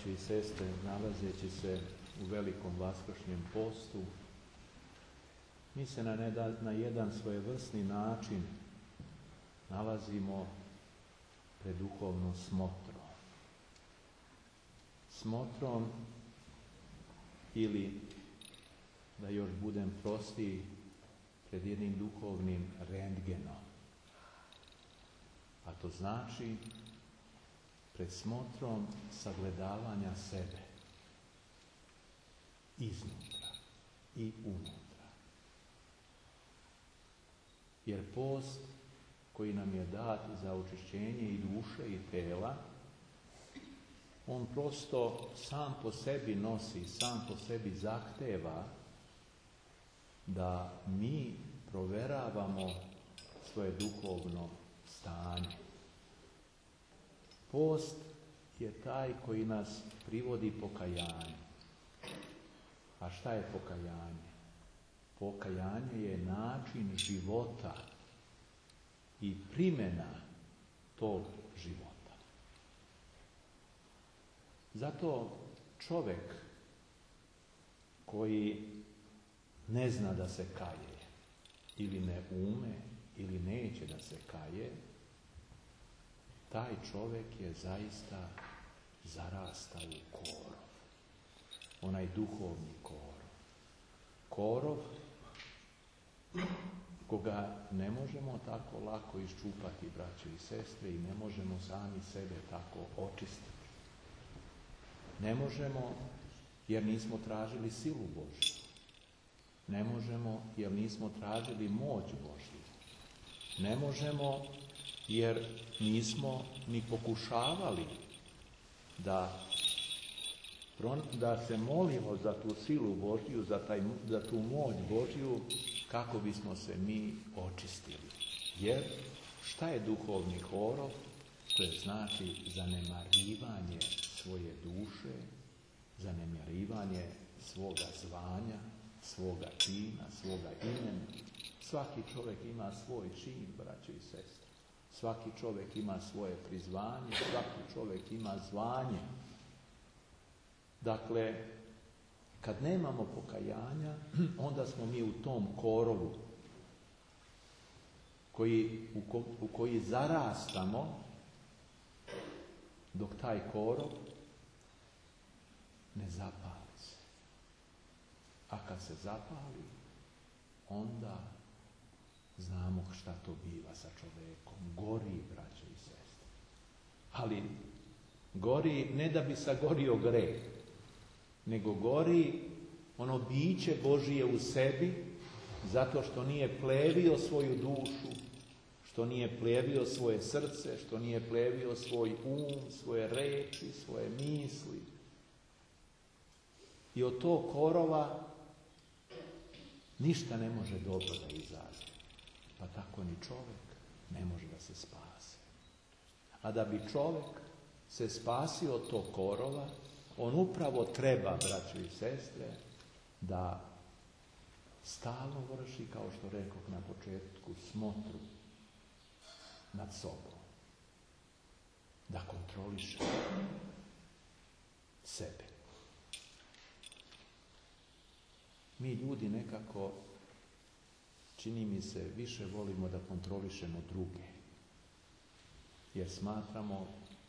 braćo i sestre, nalazeći se u velikom vaskršnjem postu, mi se na jedan svojevrsni način nalazimo pred duhovnom smotrom. Smotrom ili, da još budem prostiji, pred jednim duhovnim rentgenom. A to znači pred smotrom sagledavanja sebe iznutra i unutra. Jer post koji nam je dat za očišćenje i duše i tela, on prosto sam po sebi nosi, sam po sebi zahteva da mi proveravamo svoje duhovno stanje. Post je taj koji nas privodi pokajanju. A šta je pokajanje? Pokajanje je način života i primjena tog života. Zato čovjek koji ne zna da se kaje, ili ne ume, ili neće da se kaje, taj čovjek je zaista zarastao u korov. Onaj duhovni korov. Korov koga ne možemo tako lako iščupati, braćo i sestre, i ne možemo sami sebe tako očistiti. Ne možemo jer nismo tražili silu Božju. Ne možemo jer nismo tražili moć Božju. Ne možemo jer nismo ni pokušavali da se molimo za tu silu Božju, za tu moć Božju, kako bismo se mi očistili. Jer šta je duhovni korov? To je znači zanemarivanje svoje duše, zanemarivanje svoga zvanja, svoga čina, svoga imena. Svaki čovjek ima svoj čin, braćo i sestre. Svaki čovjek ima svoje prizvanje, svaki čovjek ima zvanje. Dakle, kad nemamo pokajanja, onda smo mi u tom korovu u koji zarastamo, dok taj korov ne zapali se. A kad se zapali, onda znamo šta to biva sa čovjekom. Gori, braćo i sestre. Ali gori ne da bi sagorio greh, nego gori ono biće Božije u sebi, zato što nije plevio svoju dušu, što nije plevio svoje srce, što nije plevio svoj um, svoje reči, svoje misli. I od tog korova ništa ne može dobro da izađe. Pa tako ni čovjek ne može da se spasi. A da bi čovjek se spasio od tog korova, on upravo treba, braćo i sestre, da stalno vrši, kao što rekoh na početku, smotru nad sobom. Da kontroliše sebe. Mi ljudi nekako, čini mi se, više volimo da kontrolišemo druge. Jer smatramo,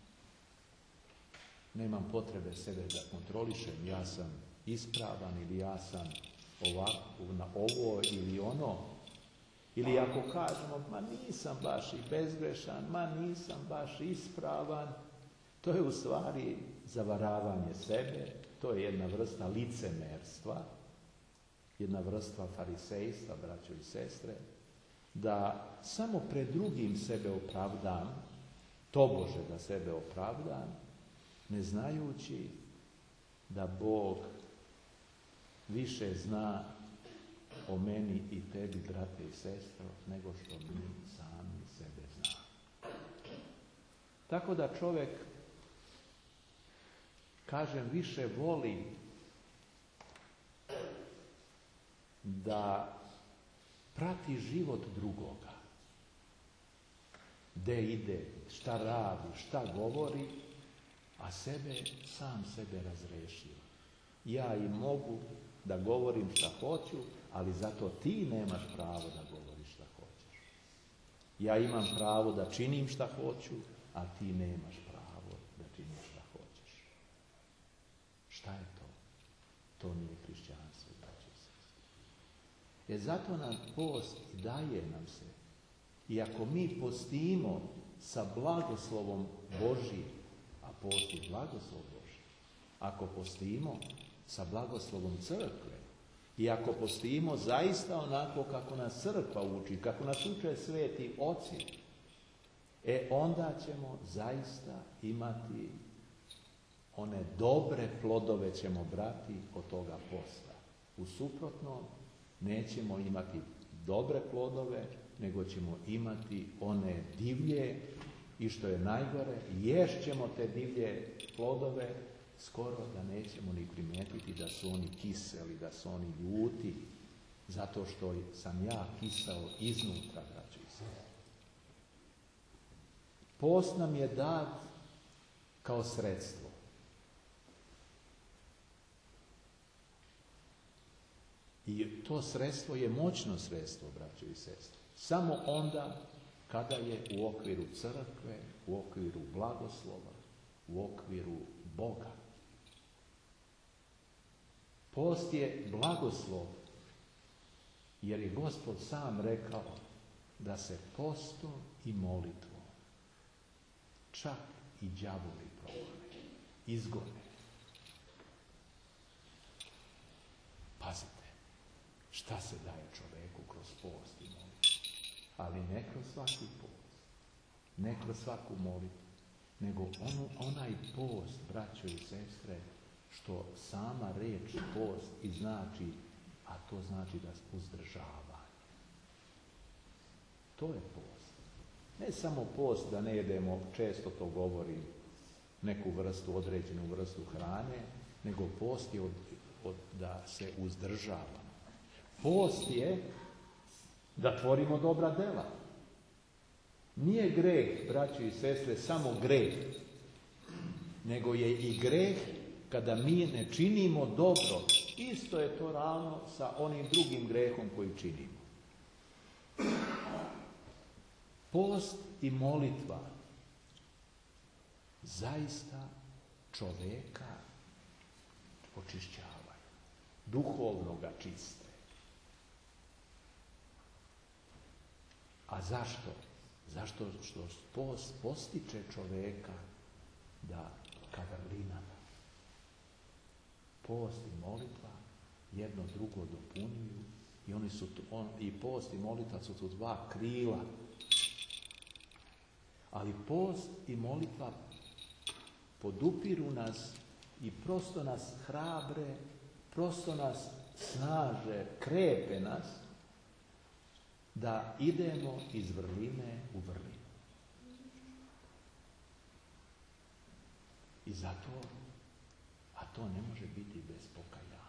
nemam potrebe sebe da kontrolišem, ja sam ispravan ili ja sam ovako, na ovo ili ono. Ili ako kažemo, ma nisam baš i bezgrešan, ma nisam baš ispravan, to je u stvari zavaravanje sebe, to je jedna vrsta licemerstva, jedna vrsta farisejstva, braćo i sestre, da samo pred drugim sebe opravdam, tobože da sebe opravdam, ne znajući da Bog više zna o meni i tebi, brate i sestro, nego što mi sami sebe znamo. Tako da čovjek, kažem, više voli da prati život drugoga. Gde ide, šta radi, šta govori, a sam sebe razrešio. Ja i mogu da govorim šta hoću, ali zato ti nemaš pravo da govoriš šta hoćeš. Ja imam pravo da činim šta hoću, a ti nemaš pravo da činiš šta hoćeš. Šta je to? To nije hrišćanstvo, braćo i sestre. Zato nam post daje nam se. I ako mi postimo sa blagoslovom Božjim, a post je blagoslov Božji, ako postimo sa blagoslovom crkve, i ako postimo zaista onako kako nas crkva uči, kako nas uče sveti oci, onda ćemo zaista imati one dobre plodove ćemo brati od toga posta. U suprotnom nećemo imati dobre plodove, nego ćemo imati one divlje i što je najgore, ješćemo te divlje plodove, skoro da nećemo ni primetiti da su oni kiseli, da su oni ljuti, zato što sam ja kisao iznutra, braćo i sestre. Post nam je dat kao sredstvo. I to sredstvo je moćno sredstvo, braćo i sestre. Samo onda kada je u okviru crkve, u okviru blagoslova, u okviru Boga. Post je blagoslov, jer je Gospod sam rekao da se postom i molitvom čak i đavoli progone, izgone. Pazite, šta se daje čoveku kroz post i molitvu, ali ne kroz svaki post, ne kroz svaku molitvu, nego onaj post, braćo i sestre, što sama reč post i znači, a to znači da uzdržavanje. To je post. Ne samo post da ne jedemo, često to govorim, neku vrstu, određenu vrstu hrane, nego post je da se uzdržavamo. Post je da tvorimo dobra dela. Nije greh, braći i sestre, samo greh, nego je i greh kada mi ne činimo dobro. Isto je to ravno sa onim drugim grehom koji činimo. Post i molitva zaista čoveka očišćavaju, duhovno ga čiste. A zašto? Zašto što post postiče čoveka da kada vrlinama. Post i molitva jedno drugo dopunjuju i post i molitva su tu dva krila. Ali post i molitva podupiru nas i prosto nas hrabre, prosto nas snaže, krepe nas da idemo iz vrline u vrlinu. I zato, a to ne može biti bez pokajanja.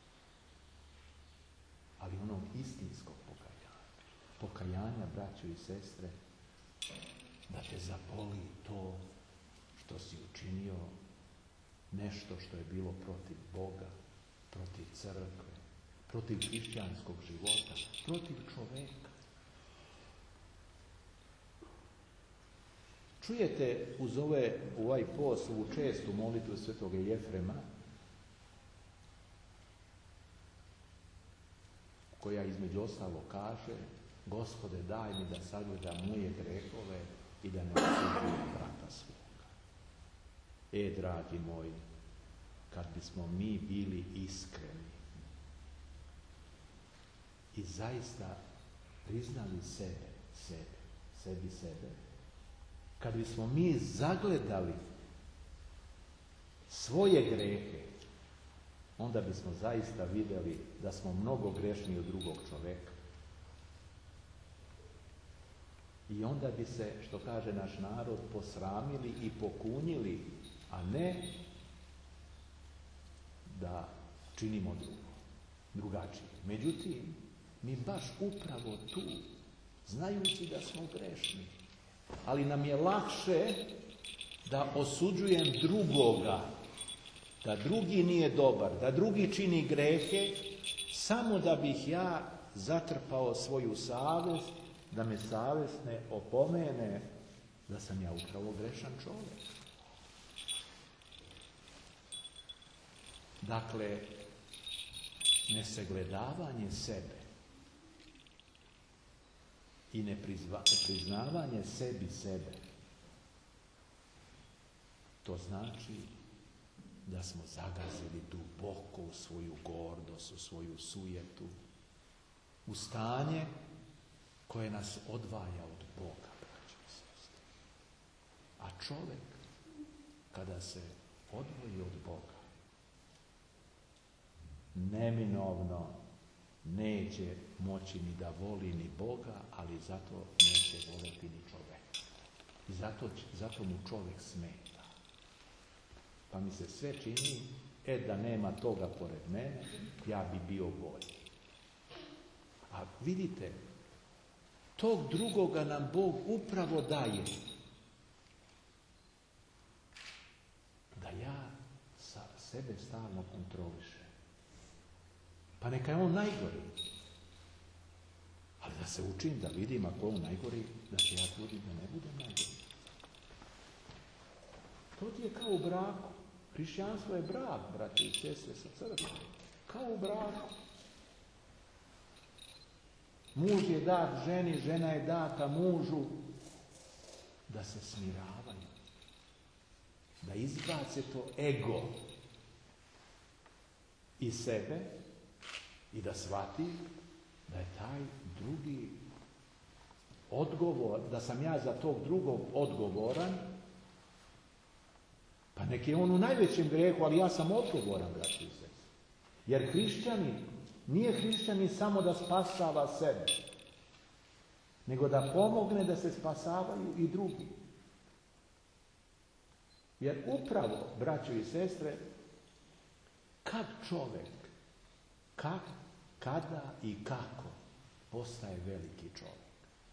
Ali onog istinskog pokajanja. Pokajanja, braćo i sestre, da te zaboli to što si učinio nešto što je bilo protiv Boga, protiv crkve, protiv hrišćanskog života, protiv čoveka. Čujete uz ovaj post, ovu čestu molitvu svetoga Jefrema, koja između ostalo kaže: Gospode, daj mi da sagledam moje grehove i da ne osuđujem brata svoga. Dragi moji, kad bismo mi bili iskreni i zaista priznali sebe, kad bismo mi zagledali svoje grehe, onda bismo zaista vidjeli da smo mnogo grešniji od drugog čoveka. I onda bi se, što kaže naš narod, posramili i pokunjili, a ne da činimo drugačije. Međutim, mi baš upravo tu, znajući da smo grešni, ali nam je lakše da osuđujem drugoga, da drugi nije dobar, da drugi čini grehe, samo da bih ja zatrpao svoju savjest, da me savjest ne opomene da sam ja upravo grešan čovjek. Dakle, nesagledavanje sebe i nepriznavanje sebi sebe, to znači da smo zagazili duboko u svoju gordost, u svoju sujetu, u stanje koje nas odvaja od Boga, braćo i sestre. A čovjek, kada se odvoji od Boga, neminovno neće moći ni da voli ni Boga, ali zato neće voleti ni čovjeka. I zato mu čovjek smeta. Pa mi se sve čini, da nema toga pored mene, ja bi bio bolji. A vidite, tog drugoga nam Bog upravo daje. Da ja sebe stalno kontrolišem. Pa neka je on najgori. Ali da se učim, da vidim ako on najgori, da se ja trudim da ne budem najgori. To ti je kao u braku. Hrišćanstvo je brak, braći i sestre, sa crkvom. Kao u braku. Muž je dat ženi, žena je data mužu, da se smiravaju. Da izbace to ego iz sebe i da shvati da je taj drugi odgovor, da sam ja za tog drugog odgovoran, pa nek je on u najvećem grehu, ali ja sam odgovoran, braći i sestre. Jer nije hrišćanin samo da spasava sebe, nego da pomogne da se spasavaju i drugi. Jer upravo, braćo i sestre, kad čovjek, kada i kako postaje veliki čovjek?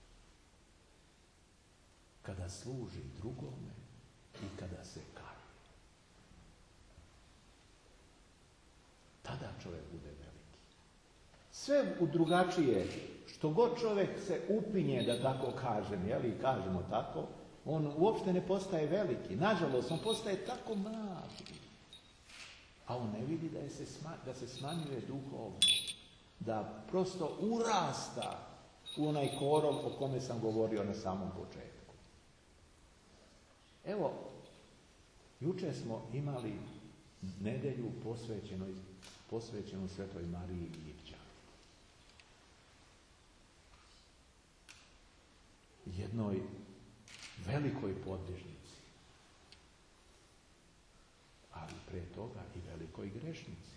Kada služi drugome i kada se kaje. Tada čovjek bude veliki. Sve u drugačije, što god čovjek se upinje, da tako kažem, kažemo tako, on uopšte ne postaje veliki. Nažalost, on postaje tako mali. A on ne vidi da se smanjuje duhovno. Da prosto urasta u onaj korov o kome sam govorio na samom početku. Evo, jučer smo imali nedelju posvećenu Svetoj Mariji Egipćanki. Jednoj velikoj podvižnici, ali pre toga i velikoj grešnici.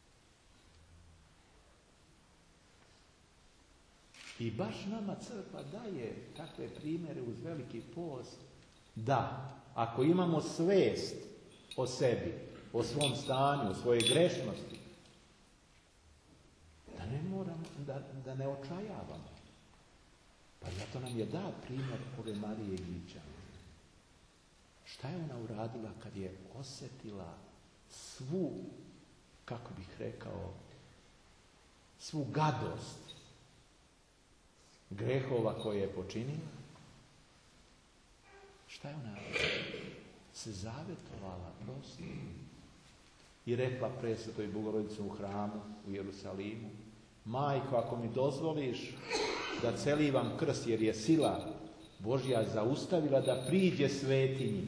I baš nama crkva daje takve primjere uz veliki post, da ako imamo svest o sebi, o svom stanju, o svojoj grešnosti, da ne očajavamo. Pa zato nam je dat primjer ove Marije Egipćanke. Šta je ona uradila kad je osjetila svu, kako bih rekao, svu gadost grehova koje je počinila? Šta je ona se zavjetovala prosto i rekla presvetoj Bogorodici u hramu u Jerusalimu: Majko, ako mi dozvoliš da celivam krst, jer je sila Božja zaustavila da priđe svetinji,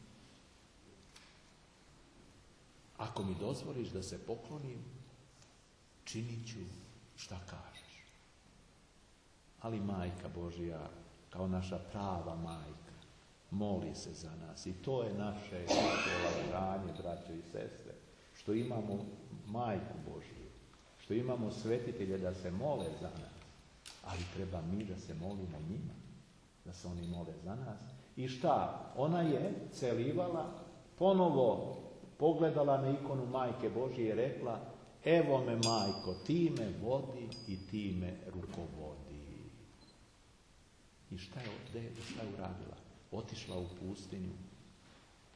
ako mi dozvoliš da se poklonim, činit ću šta kažeš. Ali Majka Božja, kao naša prava majka, moli se za nas. I to je naše olakšanje, braćo i sestre, što imamo Majku Božju, što imamo svetitelje da se mole za nas, ali treba mi da se molimo njima, da se oni mole za nas. I šta? Ona je celivala, ponovo pogledala na ikonu Majke Božje i rekla: evo me, Majko, ti me vodi i ti me rukovodi. I šta je uradila? Otišla u pustinju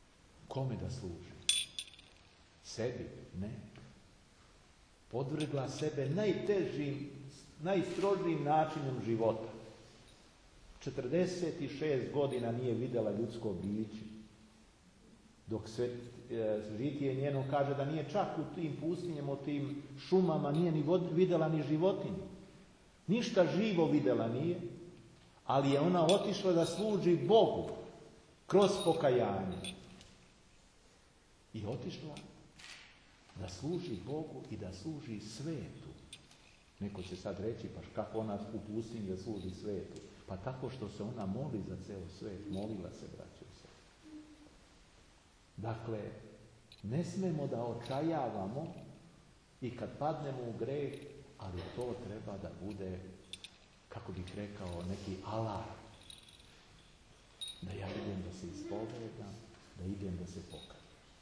Kome da služi? Sebi? Ne. Podvrgla sebe najtežim, najstrožijim načinom života. 46 godina nije vidjela ljudsko biće. Dok žitije njeno kaže da nije čak u tim pustinjama, u tim šumama, nije ni vidjela ni životinju. Ništa živo vidjela nije, ali je ona otišla da služi Bogu kroz pokajanje. I otišla da služi Bogu i da služi svetu. Neko će sad reći, pa kako ona u pustinji da služi svetu? Pa tako što se ona moli za ceo svet, molila se, braćo i sestre. Dakle, ne smemo da očajavamo i kad padnemo u greh, ali to treba da bude, kako bih rekao, neki alarm. Da ja idem da se ispovedam, da idem da se pokajem.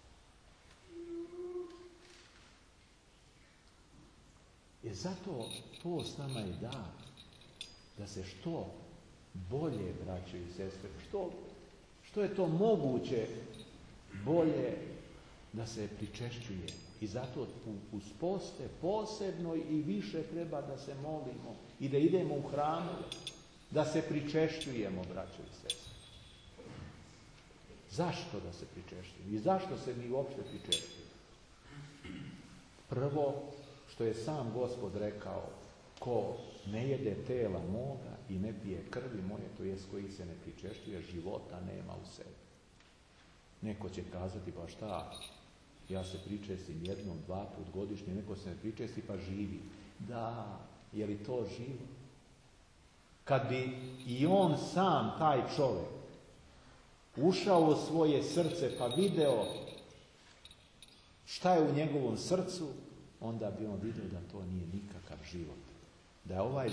Zato to s nama je dar, da se što bolje, braćo i sestre, što je to moguće bolje da se pričešćuje. I zato uz poste posebno i više treba da se molimo i da idemo u hramove, da se pričešćujemo, braćo i sestre. Zašto da se pričešćujemo? I zašto se mi uopšte pričešćujemo? Prvo, što je sam Gospod rekao, ko ne jede tela moga i ne pije krvi moje, to jest koji se ne pričešćuje, života nema u sebi. Neko će kazati, pa šta, ja se pričestim jednom, 2 puta godišnje, neko se ne pričesti pa živi. Da, je li to živo? Kad bi i on sam, taj čovjek, ušao u svoje srce pa video šta je u njegovom srcu, onda bi on vidio da to nije nikakav život. Da je ovaj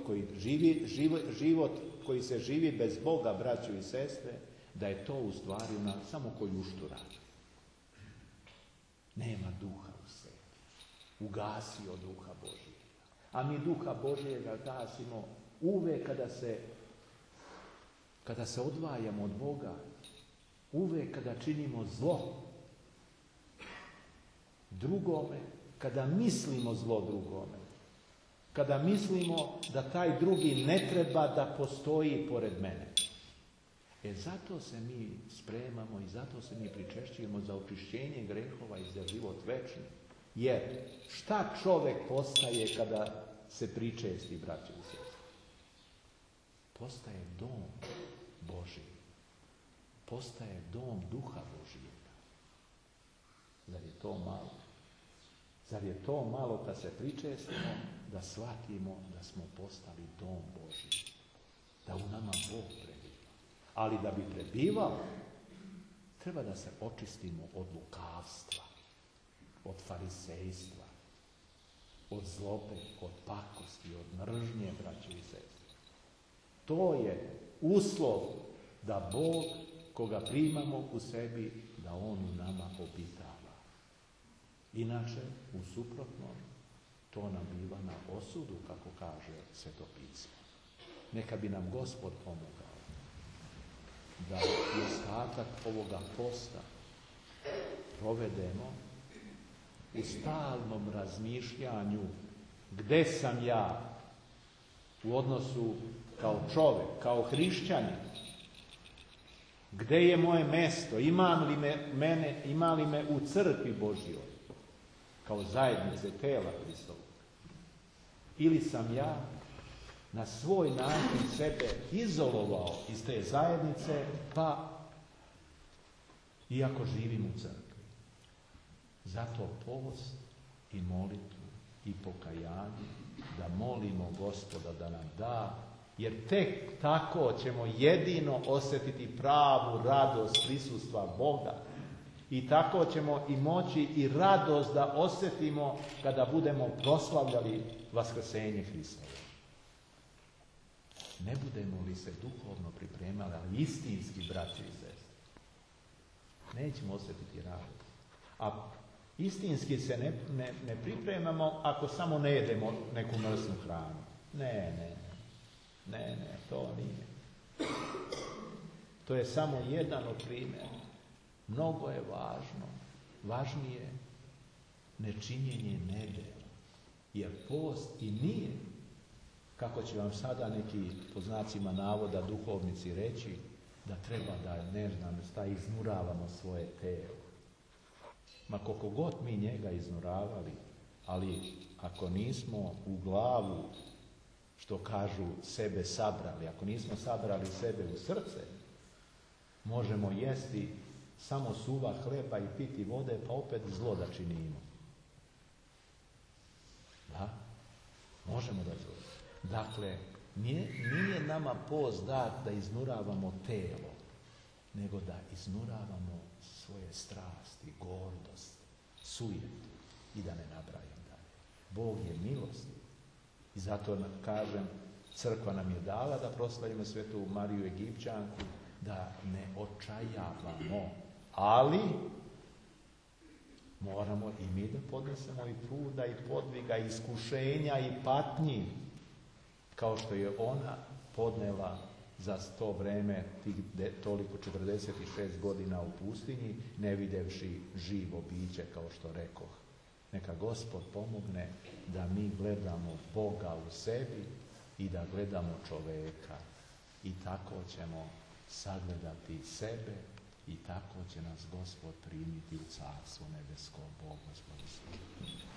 život koji se živi bez Boga, braćo i sestre, da je to u stvari samo ko ljuštura. Nema duha u sebi. Ugasio duha Božijega. A mi duha Božijega gasimo uvek kada se odvajamo od Boga. Uvek kada činimo zlo drugome, kada mislimo zlo drugome, kada mislimo da taj drugi ne treba da postoji pored mene. Zato se mi spremamo i zato se mi pričešćujemo za očišćenje grehova i za život večni. Jer šta čovjek postaje kada se pričesti, braćo i sestre? Postaje dom Božiji. Postaje dom duha Božijega. Zar je to malo? Zar je to malo kad se pričestimo da shvatimo da smo postali dom Božji? Da u nama Bog prebiva. Ali da bi prebivao, treba da se očistimo od lukavstva, od farisejstva, od zlobe, od pakosti, od mržnje, braćo i sestre. To je uslov da Bog, koga primamo u sebi, da on u nama obitava. Inače, u suprotnom, to nam biva na osudu, kako kaže Sveto pismo. Neka bi nam Gospod pomogao da i ostatak ovoga posta provedemo u stalnom razmišljanju gde sam ja u odnosu kao čovjek, kao hrišćanin, gde je moje mesto, ima li me u crkvi Božjoj, kao zajednice tela Hristovog, ili sam ja na svoj način sebe izolovao iz te zajednice, pa iako živim u crkvi. Zato post i molitvu i pokajanje, da molimo Gospoda da nam da, jer tek tako ćemo jedino osjetiti pravu radost prisustva Boga. I tako ćemo i moći i radost da osjetimo kada budemo proslavljali vaskrsenje Hristova. Ne budemo li se duhovno pripremali, ali istinski, braći i sestre, nećemo osjetiti radost. A istinski se ne pripremamo ako samo ne jedemo neku mrsnu hranu. Ne, to nije. To je samo jedan od primjera. Mnogo je važnije nečinjenje nedjela. Jer post i nije, kako će vam sada neki po znacima navoda duhovnici reći, da treba da, ne znam, šta iznuravamo svoje telo. Ma koliko god mi njega iznuravali, ali ako nismo u glavu, što kažu, sebe sabrali, ako nismo sabrali sebe u srce, možemo jesti samo suva hleba i piti vode, pa opet zlo da činimo. Da? Možemo da zlo. Dakle, nije nama post dat da iznuravamo telo, nego da iznuravamo svoje strasti, gordost, sujetu i da ne nabrajam dalje. Bog je milostiv i zato kažem, crkva nam je dala da proslavimo svetu Mariju Egipćanku, da ne očajavamo, ali moramo i mi da podnesemo i truda i podviga, i iskušenja i patnji, kao što je ona podnela za to vreme, toliko 46 godina u pustinji, ne videvši živo biće, kao što rekoh. Neka Gospod pomogne da mi gledamo Boga u sebi i da gledamo čoveka. I tako ćemo sagledati sebe i tako će nas Gospod primiti u Carstvo nebesko. Bog Gospod.